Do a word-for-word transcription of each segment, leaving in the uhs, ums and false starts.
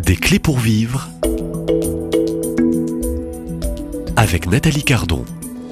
Des clés pour vivre avec Nathalie Cardon.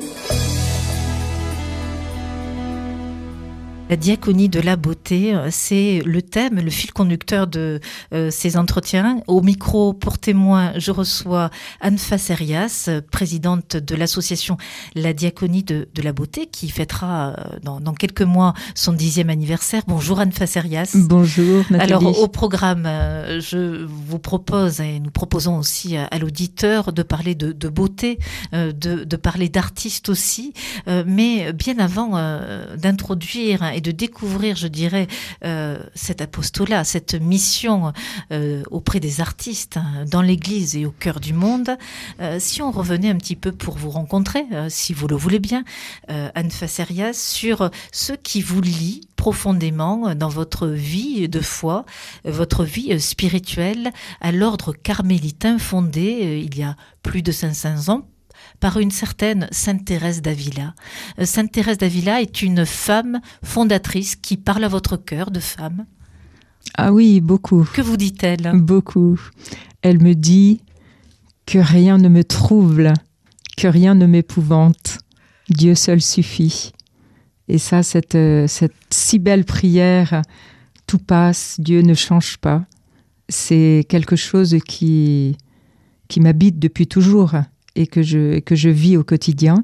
La diaconie de la beauté, c'est le thème, le fil conducteur de euh, ces entretiens. Au micro, pour témoin, je reçois Anne Facerias, présidente de l'association La Diaconie de, de la Beauté, qui fêtera euh, dans, dans quelques mois son dixième anniversaire. Bonjour Anne Facerias. Bonjour Nathalie. Alors au programme, euh, je vous propose, et nous proposons aussi à, à l'auditeur, de parler de, de beauté, euh, de, de parler d'artistes aussi, euh, mais bien avant euh, d'introduire et de découvrir, je dirais, euh, cet apostolat, cette mission euh, auprès des artistes, hein, dans l'Église et au cœur du monde. Euh, si on revenait un petit peu pour vous rencontrer, euh, si vous le voulez bien, euh, Anne Facerias, sur ce qui vous lie profondément dans votre vie de foi, votre vie spirituelle à l'ordre carmélitain fondé euh, il y a plus de cinq cents ans par une certaine Sainte Thérèse d'Avila. Sainte Thérèse d'Avila est une femme fondatrice qui parle à votre cœur de femme. Ah oui, beaucoup. Que vous dit-elle ? Beaucoup. Elle me dit que rien ne me trouble, que rien ne m'épouvante. Dieu seul suffit. Et ça, cette, cette si belle prière, tout passe, Dieu ne change pas. C'est quelque chose qui, qui m'habite depuis toujours. Et que, je, que je vis au quotidien.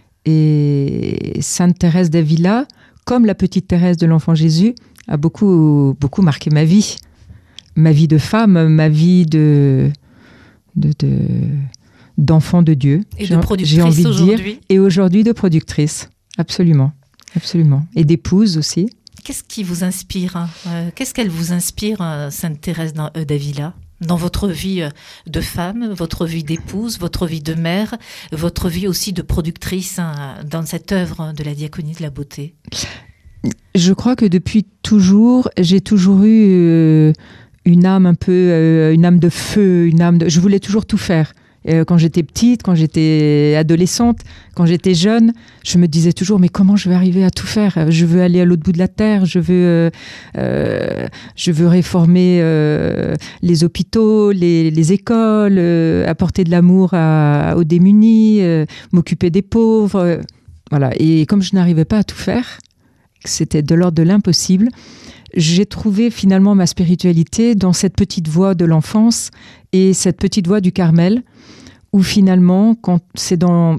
Et Sainte Thérèse d'Avila, comme la petite Thérèse de l'Enfant Jésus, a beaucoup, beaucoup marqué ma vie. Ma vie de femme, ma vie de, de, de, d'enfant de Dieu. Et de productrice j'ai envie de aujourd'hui. Dire. Et aujourd'hui de productrice, absolument. absolument. Et d'épouse aussi. Qu'est-ce qui vous inspire ? euh, Qu'est-ce qu'elle vous inspire, Sainte Thérèse d'Avila ? Dans votre vie de femme, votre vie d'épouse, votre vie de mère, votre vie aussi de productrice, hein, dans cette œuvre de la diaconie de la beauté. Je crois que depuis toujours, j'ai toujours eu euh, une âme un peu, euh, une âme de feu, une âme de... Je voulais toujours tout faire. Euh, quand j'étais petite, quand j'étais adolescente, quand j'étais jeune, je me disais toujours, mais comment je vais arriver à tout faire ? Je veux aller à l'autre bout de la terre, je veux, euh, euh, je veux réformer euh, les hôpitaux, les, les écoles, euh, apporter de l'amour à, aux démunis, euh, m'occuper des pauvres. Euh, voilà. Et comme je n'arrivais pas à tout faire, c'était de l'ordre de l'impossible, j'ai trouvé finalement ma spiritualité dans cette petite voix de l'enfance et cette petite voix du Carmel, où finalement, quand c'est dans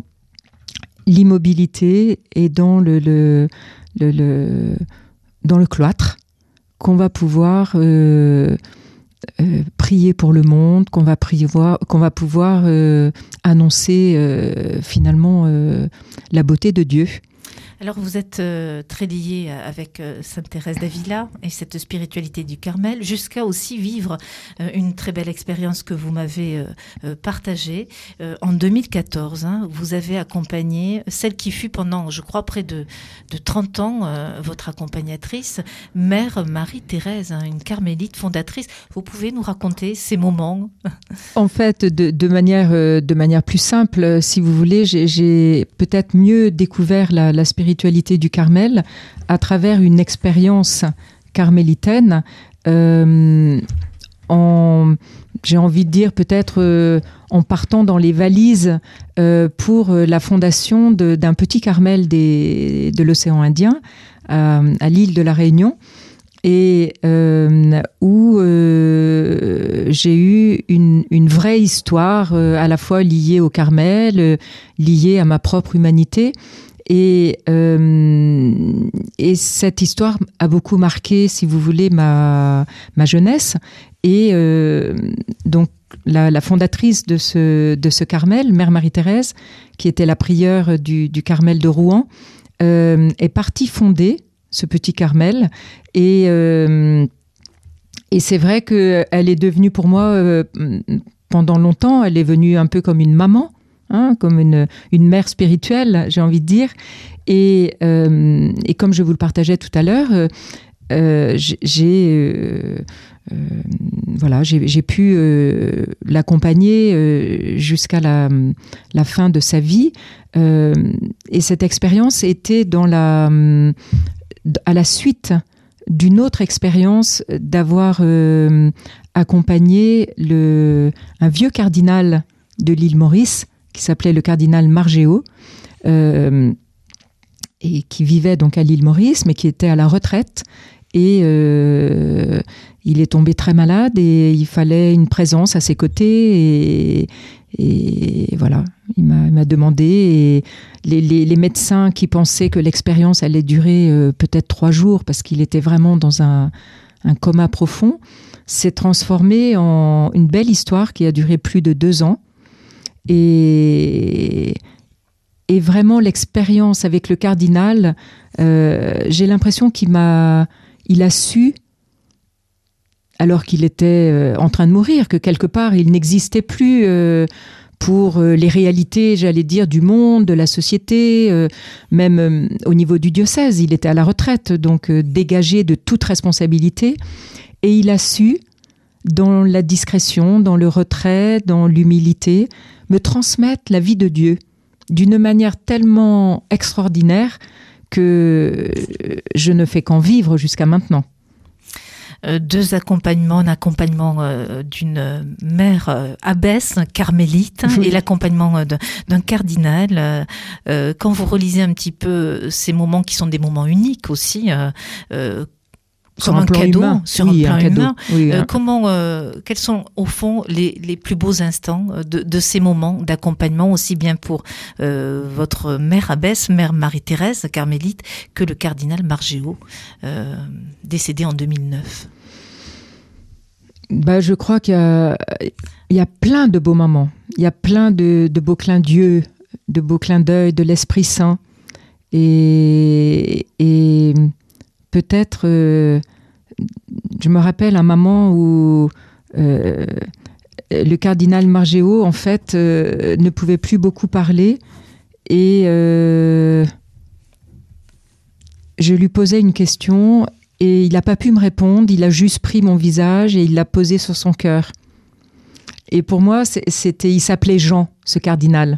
l'immobilité et dans le, le, le, le, dans le cloître qu'on va pouvoir euh, euh, prier pour le monde, qu'on va, prier, qu'on va pouvoir euh, annoncer euh, finalement euh, la beauté de Dieu. Alors vous êtes euh, très liée avec euh, Sainte Thérèse d'Avila et cette spiritualité du Carmel, jusqu'à aussi vivre euh, une très belle expérience que vous m'avez euh, euh, partagée. Euh, en deux mille quatorze, hein, vous avez accompagné celle qui fut pendant, je crois, près de, de trente ans, euh, votre accompagnatrice, Mère Marie-Thérèse, hein, une carmélite fondatrice. Vous pouvez nous raconter ces moments ? En fait, de, de, manière, de manière plus simple, si vous voulez, j'ai, j'ai peut-être mieux découvert la, la spiritualité du Carmel à travers une expérience carmélitaine euh, en, j'ai envie de dire peut-être euh, en partant dans les valises euh, pour la fondation de, d'un petit Carmel des, de l'océan Indien à, à l'île de la Réunion et euh, où euh, j'ai eu une, une vraie histoire euh, à la fois liée au Carmel, euh, liée à ma propre humanité. Et, euh, et cette histoire a beaucoup marqué, si vous voulez, ma, ma jeunesse. Et euh, donc, la, la fondatrice de ce, de ce Carmel, Mère Marie-Thérèse, qui était la prieure du, du Carmel de Rouen, euh, est partie fonder ce petit Carmel. Et, euh, et c'est vrai qu'elle est devenue pour moi, euh, pendant longtemps, elle est venue un peu comme une maman. Hein, comme une, une mère spirituelle, j'ai envie de dire. Et, euh, et comme je vous le partageais tout à l'heure, euh, euh, j'ai, euh, euh, voilà, j'ai, j'ai pu euh, l'accompagner euh, jusqu'à la, la fin de sa vie. Euh, et cette expérience était dans la, à la suite d'une autre expérience d'avoir euh, accompagné le, un vieux cardinal de l'île Maurice qui s'appelait le cardinal Margéo euh, et qui vivait donc à l'île Maurice mais qui était à la retraite et euh, il est tombé très malade et il fallait une présence à ses côtés et, et voilà, il m'a, il m'a demandé et les, les, les médecins qui pensaient que l'expérience allait durer euh, peut-être trois jours parce qu'il était vraiment dans un, un coma profond, s'est transformé en une belle histoire qui a duré plus de deux ans et, et vraiment l'expérience avec le cardinal, euh, j'ai l'impression qu'il m'a, il a su alors qu'il était euh, en train de mourir, que quelque part il n'existait plus euh, pour euh, les réalités, j'allais dire, du monde, de la société, euh, même euh, au niveau du diocèse, il était à la retraite, donc euh, dégagé de toute responsabilité, et il a su, dans la discrétion, dans le retrait, dans l'humilité, me transmettre la vie de Dieu d'une manière tellement extraordinaire que je ne fais qu'en vivre jusqu'à maintenant. Deux accompagnements, un accompagnement euh, d'une mère euh, abbesse, carmélite, oui. et l'accompagnement euh, d'un, d'un cardinal. Euh, quand vous relisez un petit peu ces moments qui sont des moments uniques aussi, euh, euh, comme un, un cadeau, humain. sur oui, un plan un humain, oui, euh, hein. comment, euh, quels sont au fond les, les plus beaux instants de, de ces moments d'accompagnement, aussi bien pour euh, votre mère abbesse, mère Marie-Thérèse, carmélite, que le cardinal Margéo, euh, décédé en deux mille neuf? Bah, je crois qu'il y a, il y a plein de beaux moments. Il y a plein de, de beaux clins d'yeux, de beaux clins d'œil, de l'Esprit Saint. Et, et peut-être, euh, je me rappelle un moment où euh, le cardinal Margéo, en fait, euh, ne pouvait plus beaucoup parler. Et euh, je lui posais une question. Et il n'a pas pu me répondre, il a juste pris mon visage et il l'a posé sur son cœur. Et pour moi, c'était, il s'appelait Jean, ce cardinal.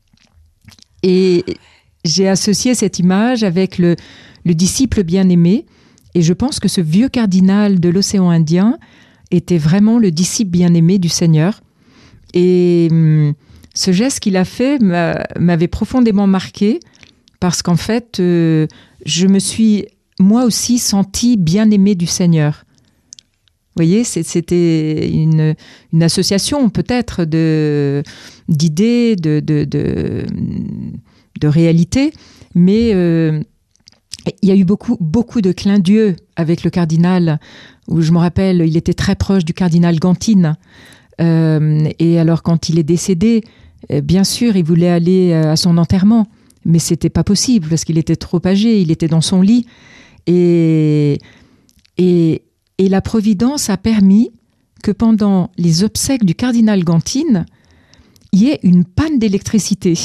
Et j'ai associé cette image avec le, le disciple bien-aimé. Et je pense que ce vieux cardinal de l'océan Indien était vraiment le disciple bien-aimé du Seigneur. Et hum, ce geste qu'il a fait m'a, m'avait profondément marqué parce qu'en fait, euh, je me suis moi aussi senti bien aimé du Seigneur. Vous voyez, c'était une, une association peut-être de, d'idées, de, de, de, de réalités, mais euh, il y a eu beaucoup, beaucoup de clins d'yeux avec le cardinal, où je me rappelle, il était très proche du cardinal Gantine. Euh, et alors quand il est décédé, bien sûr, il voulait aller à son enterrement, mais c'était pas possible parce qu'il était trop âgé, il était dans son lit. Et, et, et la Providence a permis que pendant les obsèques du cardinal Gantine, il y ait une panne d'électricité.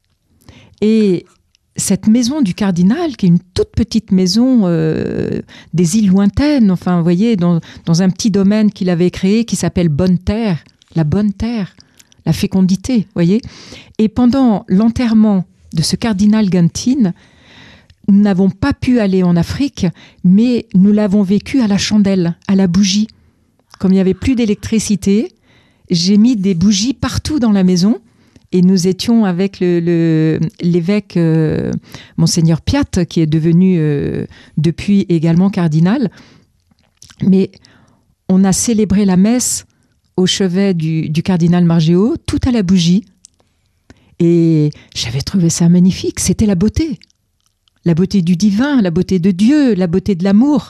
Et cette maison du cardinal, qui est une toute petite maison euh, des îles lointaines, enfin, vous voyez, dans, dans un petit domaine qu'il avait créé qui s'appelle Bonne Terre, la bonne terre, la fécondité, vous voyez. Et pendant l'enterrement de ce cardinal Gantine, nous n'avons pas pu aller en Afrique, mais nous l'avons vécu à la chandelle, à la bougie. Comme il n'y avait plus d'électricité, j'ai mis des bougies partout dans la maison et nous étions avec le, le, l'évêque euh, Monseigneur Piat, qui est devenu euh, depuis également cardinal. Mais on a célébré la messe au chevet du, du cardinal Margéo, tout à la bougie. Et j'avais trouvé ça magnifique, c'était la beauté. La beauté du divin, la beauté de Dieu, la beauté de l'amour.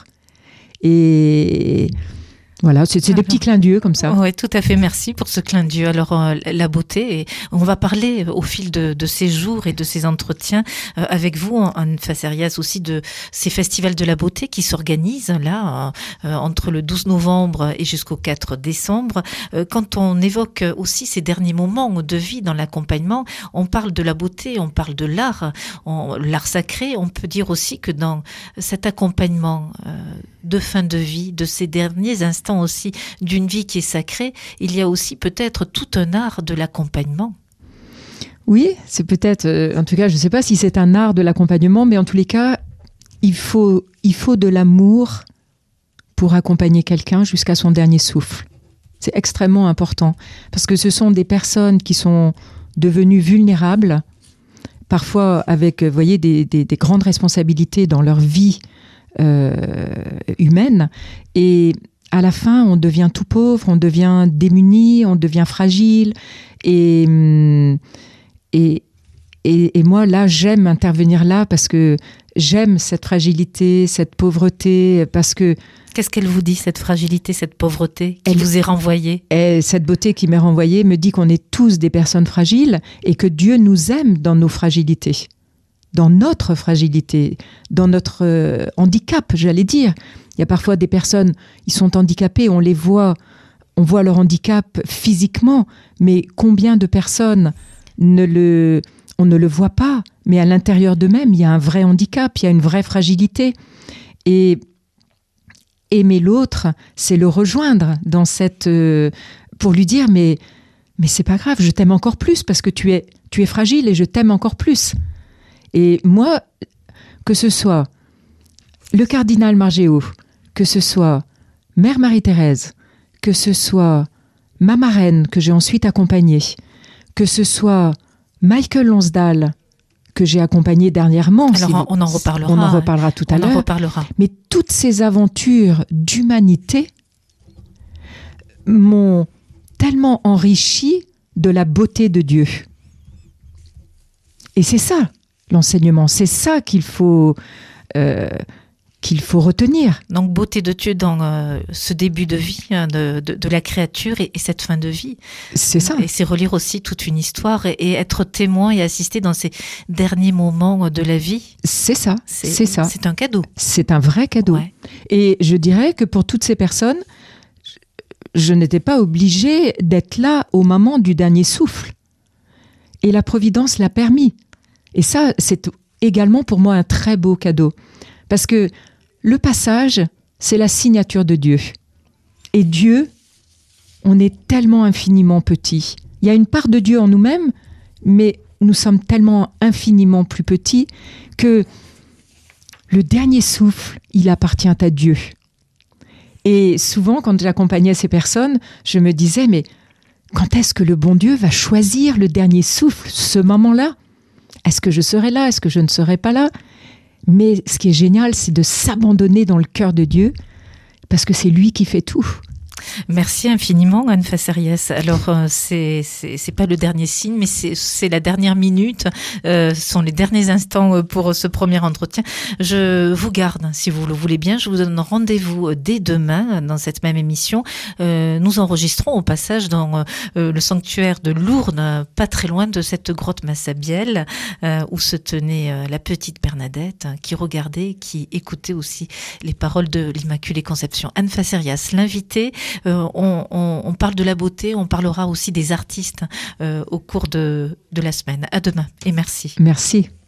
Et voilà, c'est, c'est des petits clins d'yeux comme ça. Oui, tout à fait. Merci pour ce clin d'yeux. Alors, euh, la beauté, et on va parler au fil de, de ces jours et de ces entretiens euh, avec vous, en Facerias aussi, de ces festivals de la beauté qui s'organisent là, euh, entre le douze novembre et jusqu'au quatre décembre. Euh, quand on évoque aussi ces derniers moments de vie dans l'accompagnement, on parle de la beauté, on parle de l'art, on, l'art sacré. On peut dire aussi que dans cet accompagnement euh, de fin de vie, de ces derniers instants aussi d'une vie qui est sacrée, il y a aussi peut-être tout un art de l'accompagnement. Oui, c'est peut-être, euh, en tout cas, je ne sais pas si c'est un art de l'accompagnement, mais en tous les cas, il faut, il faut de l'amour pour accompagner quelqu'un jusqu'à son dernier souffle. C'est extrêmement important parce que ce sont des personnes qui sont devenues vulnérables, parfois avec, vous voyez, des, des, des grandes responsabilités dans leur vie euh, humaine. Et à la fin, on devient tout pauvre, on devient démuni, on devient fragile. Et, et, et, et moi, là, j'aime intervenir là parce que j'aime cette fragilité, cette pauvreté, parce que... Qu'est-ce qu'elle vous dit, cette fragilité, cette pauvreté qui Elle, vous est renvoyée? Et cette beauté qui m'est renvoyée me dit qu'on est tous des personnes fragiles et que Dieu nous aime dans nos fragilités, dans notre fragilité, dans notre euh, handicap, j'allais dire. Il y a parfois des personnes, ils sont handicapés, on les voit, on voit leur handicap physiquement, mais combien de personnes ne le, on ne le voit pas, mais à l'intérieur d'eux-mêmes, il y a un vrai handicap, il y a une vraie fragilité. Et aimer l'autre, c'est le rejoindre dans cette, euh, pour lui dire mais mais c'est pas grave, je t'aime encore plus parce que tu es tu es fragile et je t'aime encore plus. Et moi, que ce soit le cardinal Margéo, que ce soit Mère Marie-Thérèse, que ce soit ma marraine que j'ai ensuite accompagnée, que ce soit Michael Lonsdal que j'ai accompagné dernièrement. Alors, si on en reparlera. On en reparlera tout à on l'heure. en reparlera. Mais toutes ces aventures d'humanité m'ont tellement enrichi de la beauté de Dieu. Et c'est ça, l'enseignement. C'est ça qu'il faut, euh, qu'il faut retenir. Donc, beauté de Dieu dans euh, ce début de vie hein, de, de, de la créature et, et cette fin de vie. C'est ça. Et c'est relire aussi toute une histoire et, et être témoin et assister dans ces derniers moments de la vie. C'est ça, c'est, c'est ça. C'est un cadeau. C'est un vrai cadeau. Ouais. Et je dirais que pour toutes ces personnes, je, je n'étais pas obligée d'être là au moment du dernier souffle. Et la Providence l'a permis. Et ça, c'est également pour moi un très beau cadeau. Parce que le passage, c'est la signature de Dieu. Et Dieu, on est tellement infiniment petit. Il y a une part de Dieu en nous-mêmes, mais nous sommes tellement infiniment plus petits que le dernier souffle, il appartient à Dieu. Et souvent, quand j'accompagnais ces personnes, je me disais, mais quand est-ce que le bon Dieu va choisir le dernier souffle, ce moment-là ? Est-ce que je serai là ? Est-ce que je ne serai pas là ? Mais ce qui est génial, c'est de s'abandonner dans le cœur de Dieu, parce que c'est lui qui fait tout. Merci infiniment, Anne Faceriès. Alors, euh, c'est, c'est, c'est pas le dernier signe, mais c'est, c'est la dernière minute. Euh, ce sont les derniers instants pour ce premier entretien. Je vous garde, si vous le voulez bien. Je vous donne rendez-vous dès demain dans cette même émission. Euh, nous enregistrons au passage dans euh, le sanctuaire de Lourdes, pas très loin de cette grotte Massabielle, euh, où se tenait euh, la petite Bernadette, qui regardait, qui écoutait aussi les paroles de l'Immaculée Conception. Anne Faceriès, l'invitée. Euh, on, on, on parle de la beauté, on parlera aussi des artistes euh, au cours de, de la semaine. À demain et merci. Merci.